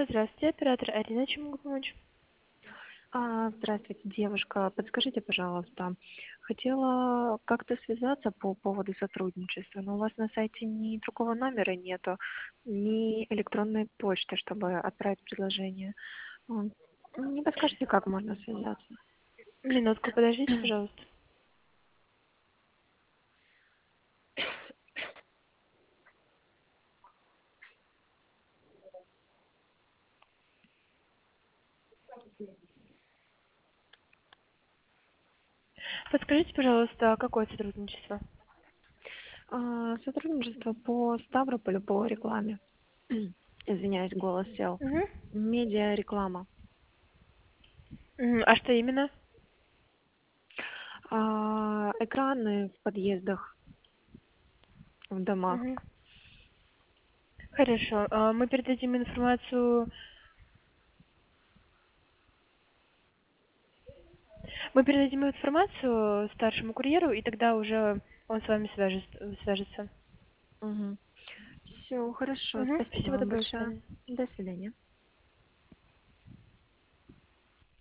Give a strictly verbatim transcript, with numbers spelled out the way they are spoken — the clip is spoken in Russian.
Алло, здравствуйте, оператор Арина, чем могу помочь? А, здравствуйте, девушка. Подскажите, пожалуйста, хотела как-то связаться по поводу сотрудничества, но у вас на сайте ни другого номера нету, ни электронной почты, чтобы отправить предложение. М, Не подскажете, как можно связаться? Минутку, подождите, пожалуйста. Подскажите, пожалуйста, какое сотрудничество? А, Сотрудничество по Ставрополю по рекламе. Извиняюсь, голос сел. Угу. Медиа-реклама. А что именно? А, Экраны в подъездах, в домах. Угу. Хорошо, а, мы передадим информацию... Мы передадим информацию старшему курьеру, и тогда уже он с вами свяжет- свяжется. Все, хорошо. Угу. Спасибо Всего вам доброго, до большое. свидания. До свидания.